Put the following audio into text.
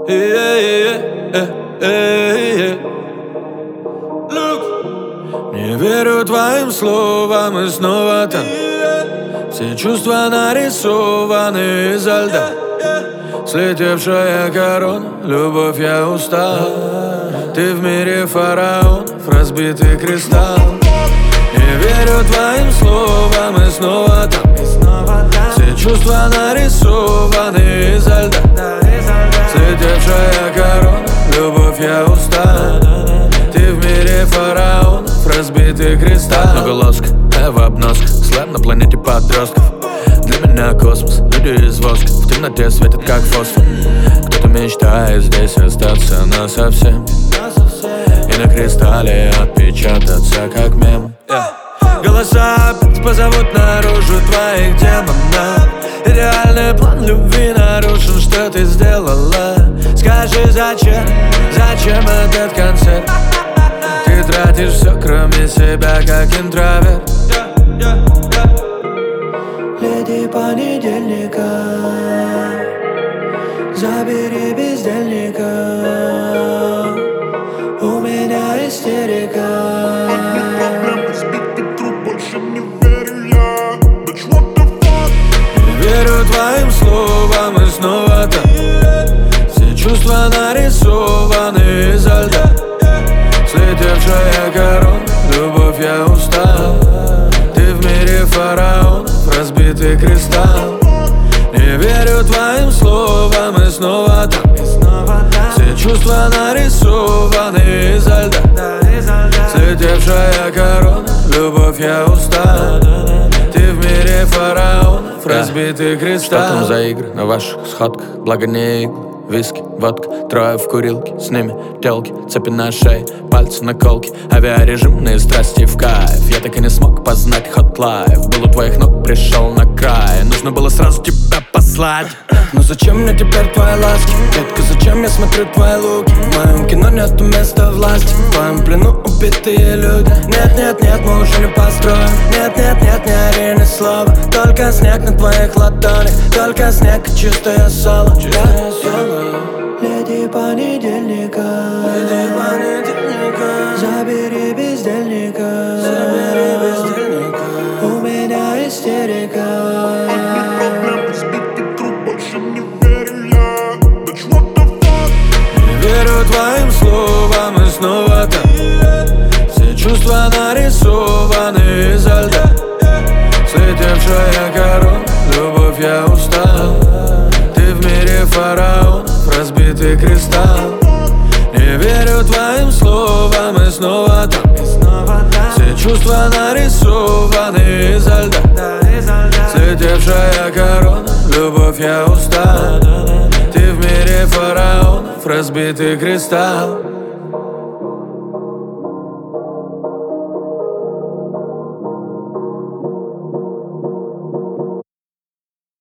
Не верю твоим словам, и снова там. Все чувства нарисованы изо льда. Слетевшая корона, любовь, я устал. Ты в мире фараонов, разбитый кристалл. Не верю твоим словам, и снова там. Все чувства нарисованы изо льда. Слетевшая корона, любовь, я устал. Ты в мире фараонов, разбитый кристалл. Много лоска, в обносках, слэм на планете подростков. Для меня космос, люди из воска, в темноте светят как фосфор. Кто-то мечтает здесь остаться насовсем и на кристалле отпечататься как мем. Голоса опять позовут наружу твоих демонов. Идеальный план любви нарушен, что ты сделала? Скажи, зачем этот концерт? Ты тратишь все, кроме себя, как интроверт. Леди понедельника, забери бездельника. У меня истерика. Не верю твоим словам, и снова там. Все чувства нарисованы изо льда. Слетевшая корона, любовь, я устал. Ты в мире фараонов, разбитый кристалл. Не верю твоим словам, и снова там. Все чувства нарисованы изо льда. Слетевшая корона, любовь, я устал. Ты в мире фараонов, разбитый кристалл. Что там за игры на ваших сходках? Благо не иглы, виски, водка, трое в курилке, с ними телки, цепи на шее, пальцы на колке. Авиарежимные страсти в кайф. Я так и не смог познать hot life. Был у твоих ног, пришел на край. Нужно было сразу тебя послать. Но зачем мне теперь твои ласки? Детка, зачем я смотрю твои луки? В моем кино нету места власти. В твоем плену убитые люди. Нет, мы уже не построим. Нет, не ори ни слова. Только снег на твоих ладонях. Только снег и чистое соло. Леди понедельника, забери бездельника. У меня истерика. Не верю твоим словам, и снова там. Все чувства нарисованы изо льда. Слетевшая корона, любовь, я устал. Ты в мире фараонов, разбитый кристалл. Не верю твоим словам, и снова там. Все чувства нарисованы изо льда. Слетевшая корона, любовь, я устал. Ты в мире фараонов, разбитый кристалл.